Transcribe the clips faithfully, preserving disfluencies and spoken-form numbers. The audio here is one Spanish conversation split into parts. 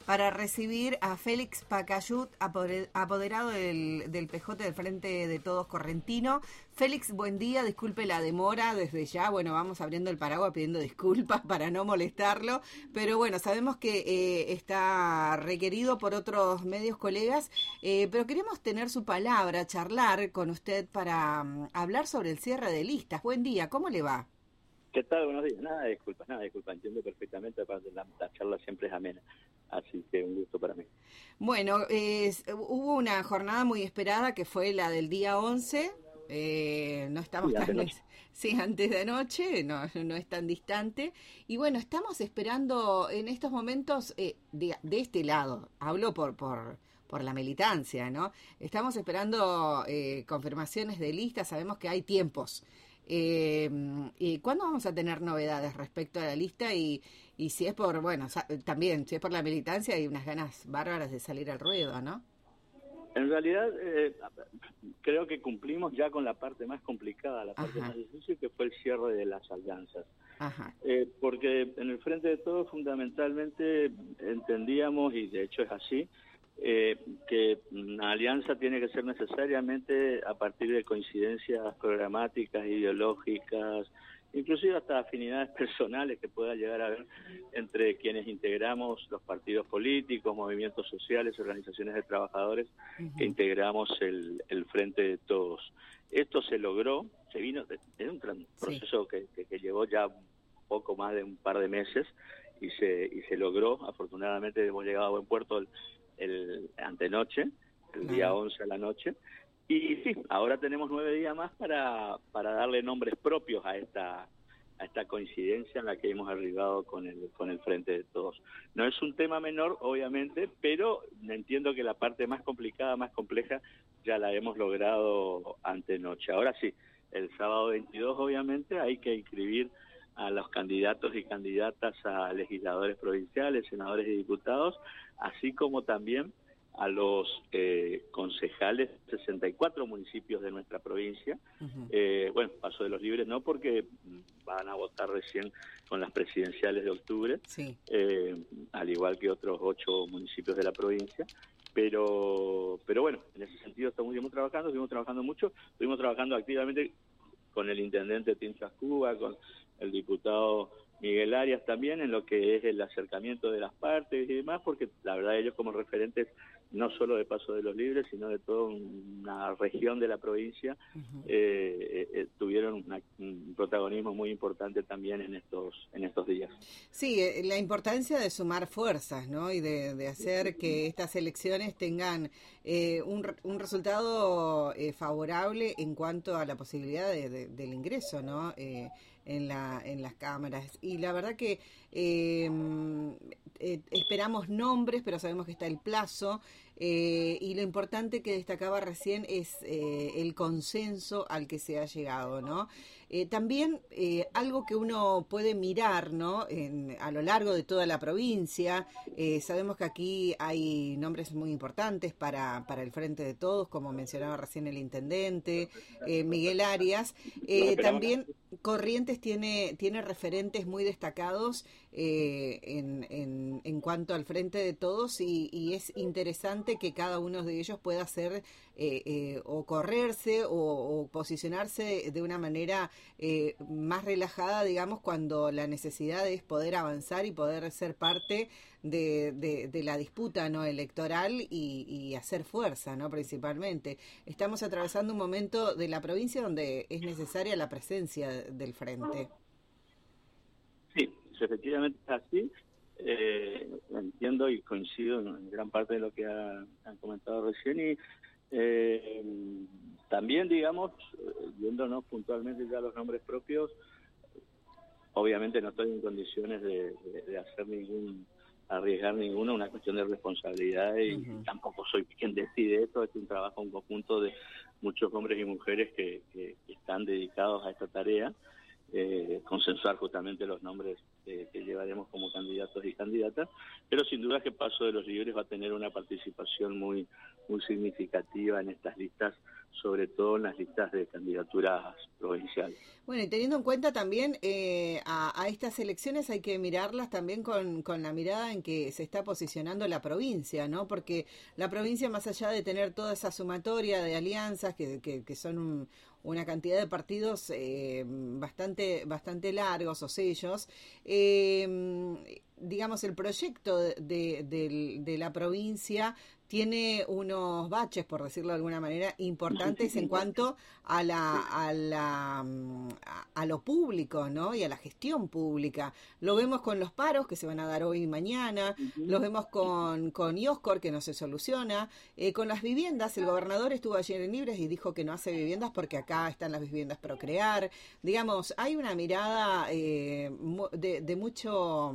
para recibir a Félix Pacayut, apoderado del, del P J del Frente de Todos Correntino. Félix, buen día, disculpe la demora desde ya, bueno, vamos abriendo el paraguas pidiendo disculpas para no molestarlo, pero bueno, sabemos que eh, está requerido por otros medios colegas, eh, pero queremos tener su palabra, charlar con usted para um, hablar sobre el cierre de listas. Buen día, ¿cómo le va? ¿Qué tal? Buenos días. Nada de disculpas, nada de disculpas. Entiendo perfectamente, aparte la, la charla siempre es amena. Así que un gusto para mí. Bueno, eh, hubo una jornada muy esperada que fue la del día once. Eh, no estamos sí, tan... Sí, antes de anoche, no, no es tan distante. Y bueno, estamos esperando en estos momentos, eh, de, de este lado, hablo por... por por la militancia, ¿no? Estamos esperando eh, confirmaciones de listas, sabemos que hay tiempos. Eh, ¿y cuándo vamos a tener novedades respecto a la lista? Y, y si es por, bueno, también, si es por la militancia, hay unas ganas bárbaras de salir al ruedo, ¿no? En realidad, eh, creo que cumplimos ya con la parte más complicada, la parte Ajá. más difícil, que fue el cierre de las alianzas. Ajá. Eh, porque en el Frente de Todos, fundamentalmente, entendíamos, y de hecho es así, Eh, que una alianza tiene que ser necesariamente a partir de coincidencias programáticas, ideológicas, inclusive hasta afinidades personales que pueda llegar a haber entre quienes integramos los partidos políticos, movimientos sociales, organizaciones de trabajadores, uh-huh. que integramos el, el Frente de Todos. Esto se logró, se vino, es un proceso sí. que, que, que llevó ya poco más de un par de meses y se, y se logró. Afortunadamente hemos llegado a buen puerto el el antenoche, el claro. día once a la noche, y sí, ahora tenemos nueve días más para, para darle nombres propios a esta a esta coincidencia en la que hemos arribado con el con el Frente de Todos. No es un tema menor, obviamente, pero entiendo que la parte más complicada, más compleja, ya la hemos logrado antenoche. Ahora sí, el sábado veintidós, obviamente, hay que inscribir a los candidatos y candidatas a legisladores provinciales, senadores y diputados, así como también a los eh, concejales de sesenta y cuatro municipios de nuestra provincia. Uh-huh. Eh, bueno, Paso de los Libres no, porque van a votar recién con las presidenciales de octubre, sí. eh, al igual que otros ocho municipios de la provincia. Pero, pero bueno, en ese sentido estamos seguimos trabajando, seguimos trabajando mucho, estuvimos trabajando activamente con el intendente Tinchas Cuba, con el diputado Miguel Arias también, en lo que es el acercamiento de las partes y demás, porque la verdad ellos como referentes no solo de Paso de los Libres, sino de toda una región de la provincia, uh-huh. eh, eh, tuvieron una, un protagonismo muy importante también en estos en estos días. Sí, eh, la importancia de sumar fuerzas, ¿no? Y de, de hacer que estas elecciones tengan eh, un, un resultado eh, favorable en cuanto a la posibilidad de, de, del ingreso, ¿no? Eh, en la en las cámaras. Y la verdad que eh, eh, esperamos nombres, pero sabemos que está el plazo. Eh, y lo importante que destacaba recién es eh, el consenso al que se ha llegado, ¿no? Eh, también eh, algo que uno puede mirar, ¿no? En, a lo largo de toda la provincia, eh, sabemos que aquí hay nombres muy importantes para, para el Frente de Todos, como mencionaba recién el intendente, eh, Miguel Arias. Eh, también Corrientes tiene, tiene referentes muy destacados eh, en, en, en cuanto al Frente de Todos y, y es interesante que cada uno de ellos pueda hacer eh, eh, o correrse o, o posicionarse de una manera eh, más relajada, digamos, cuando la necesidad es poder avanzar y poder ser parte de, de, de la disputa, ¿no?, electoral y, y hacer fuerza, ¿no?, principalmente. Estamos atravesando un momento de la provincia donde es necesaria la presencia del Frente. Sí, efectivamente es así. Eh, entiendo y coincido en gran parte de lo que ha, han comentado recién y eh, también, digamos, viéndonos puntualmente ya los nombres propios, obviamente no estoy en condiciones de, de, de hacer ningún, arriesgar ninguno, una cuestión de responsabilidad y uh-huh. tampoco soy quien decide esto, es un trabajo en conjunto de muchos hombres y mujeres que, que, que están dedicados a esta tarea, eh, consensuar justamente los nombres que, que llevaremos como candidatos y candidatas, pero sin duda que Paso de los Libres va a tener una participación muy, muy significativa en estas listas, sobre todo en las listas de candidaturas provinciales. Bueno, y teniendo en cuenta también eh, a, a estas elecciones hay que mirarlas también con, con la mirada en que se está posicionando la provincia, ¿no? Porque la provincia, más allá de tener toda esa sumatoria de alianzas, que, que, que son un, una cantidad de partidos eh, bastante, bastante largos o sellos, eh, digamos, el proyecto de, de, de, de la provincia tiene unos baches, por decirlo de alguna manera, importantes en cuanto a la a la a, a lo público, ¿no? Y a la gestión pública. Lo vemos con los paros que se van a dar hoy y mañana, uh-huh. Los vemos con con IOSCOR, que no se soluciona, eh, con las viviendas. El gobernador estuvo ayer en Libres y dijo que no hace viviendas porque acá están las viviendas Procrear. Digamos, hay una mirada eh, de, de mucho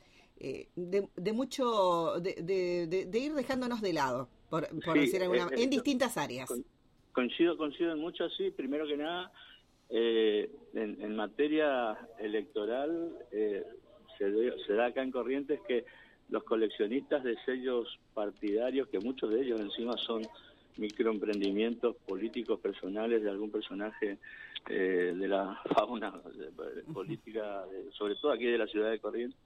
Eh, de, de mucho de, de, de, de ir dejándonos de lado, por, por sí, decir alguna eh, en distintas áreas. Coincido, coincido en mucho, sí. Primero que nada, eh, en, en materia electoral eh, se, de, se da acá en Corrientes que los coleccionistas de sellos partidarios, que muchos de ellos encima son microemprendimientos políticos personales de algún personaje eh, de la fauna de, de política, de, sobre todo aquí de la ciudad de Corrientes.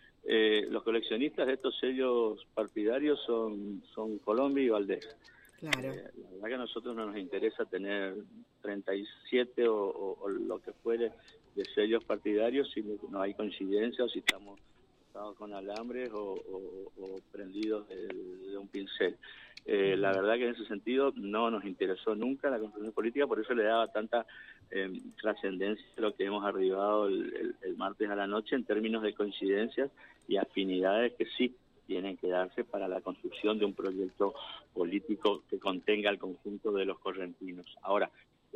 Eh, los coleccionistas de estos sellos partidarios son, son Colombia y Valdés. Claro. Eh, la verdad que a nosotros no nos interesa tener treinta y siete o, o, o lo que fuere de sellos partidarios si no hay coincidencia o si estamos, estamos con alambres o, o, o prendidos de, de un pincel. Eh, uh-huh. La verdad que en ese sentido no nos interesó nunca la construcción política, por eso le daba tanta eh, trascendencia a lo que hemos arribado el, el, el martes a la noche en términos de coincidencias y afinidades que sí tienen que darse para la construcción de un proyecto político que contenga el conjunto de los correntinos. Ahora,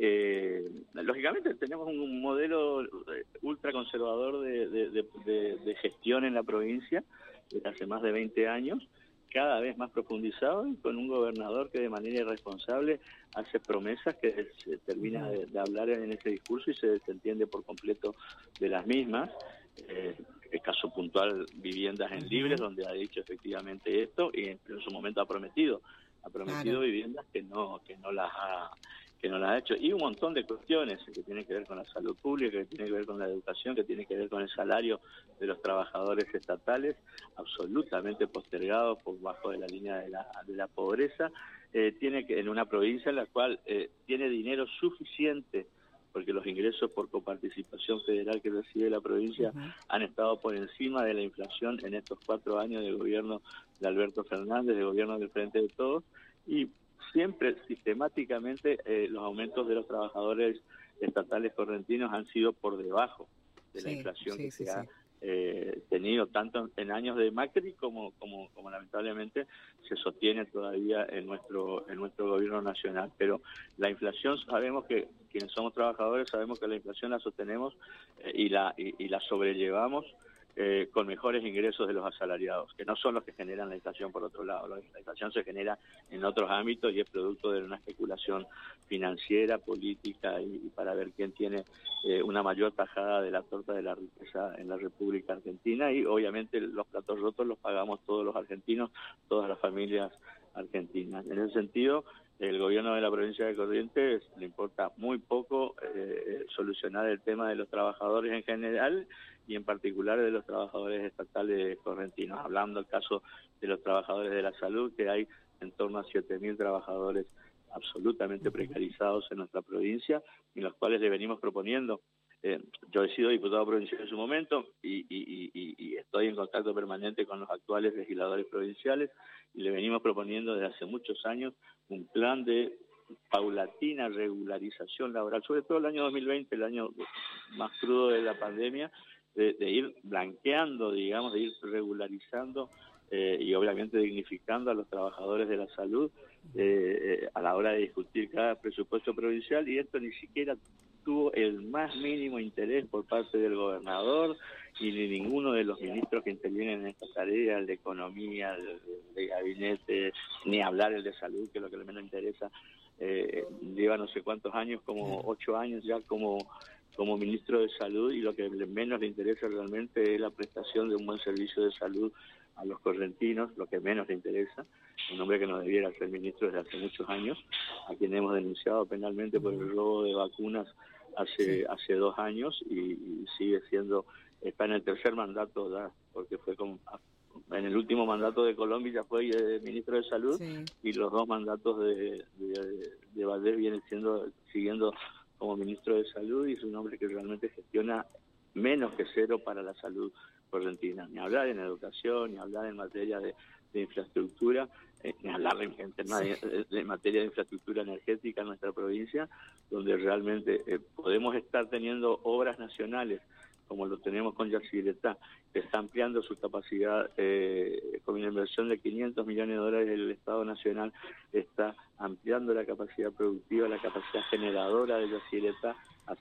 eh, lógicamente tenemos un modelo ultraconservador de, de, de, de, de gestión en la provincia desde hace más de veinte años, cada vez más profundizado y con un gobernador que de manera irresponsable hace promesas que se termina de, de hablar en ese discurso y se desentiende por completo de las mismas. Eh, el caso puntual, viviendas en Libres, donde ha dicho efectivamente esto y en, en su momento ha prometido, ha prometido claro. viviendas que no que no las ha que no las ha hecho, y un montón de cuestiones que tienen que ver con la salud pública, que tienen que ver con la educación, que tienen que ver con el salario de los trabajadores estatales, absolutamente postergados por bajo de la línea de la, de la pobreza, eh, tiene que en una provincia en la cual eh, tiene dinero suficiente, porque los ingresos por coparticipación federal que recibe la provincia uh-huh. han estado por encima de la inflación en estos cuatro años del gobierno de Alberto Fernández, del gobierno del Frente de Todos, y siempre sistemáticamente eh, los aumentos de los trabajadores estatales correntinos han sido por debajo de sí, la inflación sí, que sí, se sí. ha eh, tenido tanto en años de Macri como, como como lamentablemente se sostiene todavía en nuestro en nuestro gobierno nacional. Pero la inflación, sabemos que quienes somos trabajadores sabemos que la inflación la sostenemos eh, y la y, y la sobrellevamos Eh, con mejores ingresos de los asalariados, que no son los que generan la inflación por otro lado. La inflación se genera en otros ámbitos y es producto de una especulación financiera, política y, y para ver quién tiene eh, una mayor tajada de la torta de la riqueza en la República Argentina, y obviamente los platos rotos los pagamos todos los argentinos, todas las familias argentinas. En ese sentido, el gobierno de la provincia de Corrientes le importa muy poco eh, solucionar el tema de los trabajadores en general y en particular de los trabajadores estatales correntinos, hablando del caso de los trabajadores de la salud, que hay en torno a siete mil trabajadores absolutamente precarizados en nuestra provincia, y los cuales le venimos proponiendo. Eh, yo he sido diputado provincial en su momento y, y, y, y estoy en contacto permanente con los actuales legisladores provinciales y le venimos proponiendo desde hace muchos años un plan de paulatina regularización laboral, sobre todo el año dos mil veinte, el año más crudo de la pandemia, de, de ir blanqueando, digamos, de ir regularizando eh, y obviamente dignificando a los trabajadores de la salud eh, a la hora de discutir cada presupuesto provincial, y esto ni siquiera tuvo el más mínimo interés por parte del gobernador y ni ninguno de los ministros que intervienen en esta tarea, el de economía, el de gabinete, ni hablar el de salud, que es lo que menos interesa. Eh, lleva no sé cuántos años, como ocho años ya como como ministro de Salud, y lo que menos le interesa realmente es la prestación de un buen servicio de salud a los correntinos, lo que menos le interesa, un hombre que no debiera ser ministro desde hace muchos años, a quien hemos denunciado penalmente por el robo de vacunas hace sí. hace dos años y, y sigue siendo, está en el tercer mandato, ¿verdad? Porque fue con, en el último mandato de Colombia ya fue eh, ministro de Salud, sí. y los dos mandatos de, de, de Valdés vienen siendo, siguiendo como ministro de Salud, y es un hombre que realmente gestiona menos que cero para la salud correntina, ni hablar en educación, ni hablar en materia de, de infraestructura, eh, ni hablar en, en, de, de materia de infraestructura energética en nuestra provincia, donde realmente eh, podemos estar teniendo obras nacionales, como lo tenemos con Yacyretá, que está ampliando su capacidad eh, con una inversión de quinientos millones de dólares. El Estado Nacional está ampliando la capacidad productiva, la capacidad generadora de Yacyretá,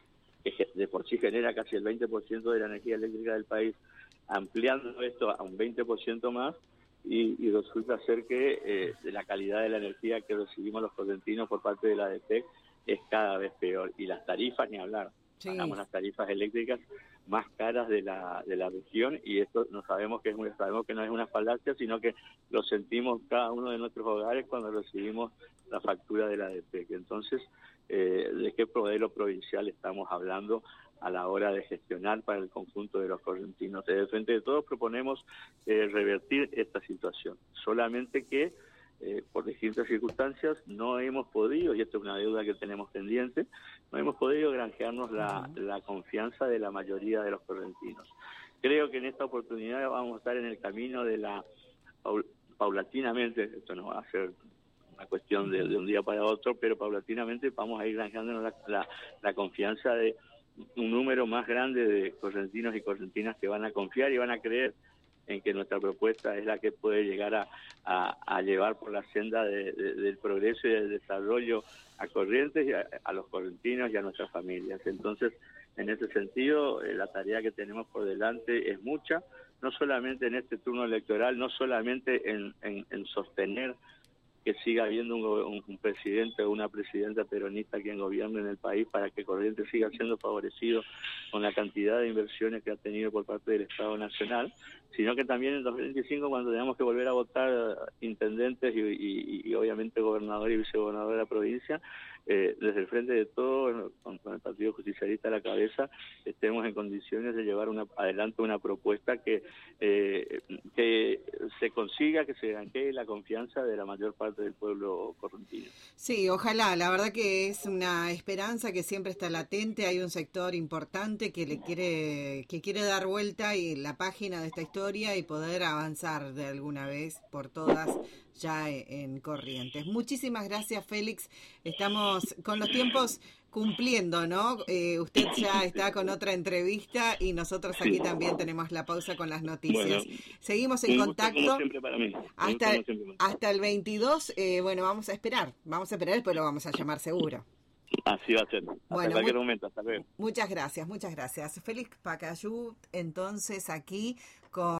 que de por sí genera casi el veinte por ciento de la energía eléctrica del país, ampliando esto a un veinte por ciento más, y, y resulta ser que eh, la calidad de la energía que recibimos los correntinos por parte de la A D P es cada vez peor, y las tarifas ni hablar. Sí. Pagamos las tarifas eléctricas más caras de la de la región, y esto no sabemos que es muy, sabemos que no es una falacia, sino que lo sentimos cada uno de nuestros hogares cuando recibimos la factura de la A D P. Entonces, eh, ¿de qué modelo provincial estamos hablando a la hora de gestionar para el conjunto de los correntinos? Desde el Frente de Todos proponemos eh, revertir esta situación, solamente que Eh, por distintas circunstancias no hemos podido, y esto es una deuda que tenemos pendiente, no hemos podido granjearnos la, uh-huh. la confianza de la mayoría de los correntinos. Creo que en esta oportunidad vamos a estar en el camino de la, paul, paulatinamente, esto no va a ser una cuestión de, de un día para otro, pero paulatinamente vamos a ir granjeándonos la, la, la confianza de un número más grande de correntinos y correntinas que van a confiar y van a creer en que nuestra propuesta es la que puede llegar a, a, a llevar por la senda de, de, del progreso y del desarrollo a Corrientes y a, a los correntinos y a nuestras familias. Entonces, en ese sentido, eh, la tarea que tenemos por delante es mucha, no solamente en este turno electoral, no solamente en, en, en sostener que siga habiendo un, un, un presidente o una presidenta peronista quien gobierne en el país para que Corrientes siga siendo favorecido con la cantidad de inversiones que ha tenido por parte del Estado Nacional, sino que también en dos mil veinticinco, cuando tengamos que volver a votar intendentes y, y, y obviamente gobernador y vicegobernador de la provincia, eh, desde el Frente de Todos, con, con el Partido Justicialista a la cabeza, estemos en condiciones de llevar una, adelante una propuesta que, eh, que se consiga, que se gane la confianza de la mayor parte del pueblo correntino. Sí, ojalá, la verdad que es una esperanza que siempre está latente. Hay un sector importante que le quiere que quiere dar vuelta y la página de esta historia y poder avanzar de alguna vez por todas ya en Corrientes. Muchísimas gracias, Félix. Estamos con los tiempos cumpliendo, ¿no? Eh, usted ya está con otra entrevista y nosotros aquí también tenemos la pausa con las noticias. Bueno, seguimos en contacto para mí. hasta, hasta el veintidós. Eh, bueno, vamos a esperar, vamos a esperar, después lo vamos a llamar seguro. Así va a ser. Hasta bueno, cualquier muy, momento. Hasta luego. Muchas gracias, muchas gracias. Félix Pacayut, entonces aquí con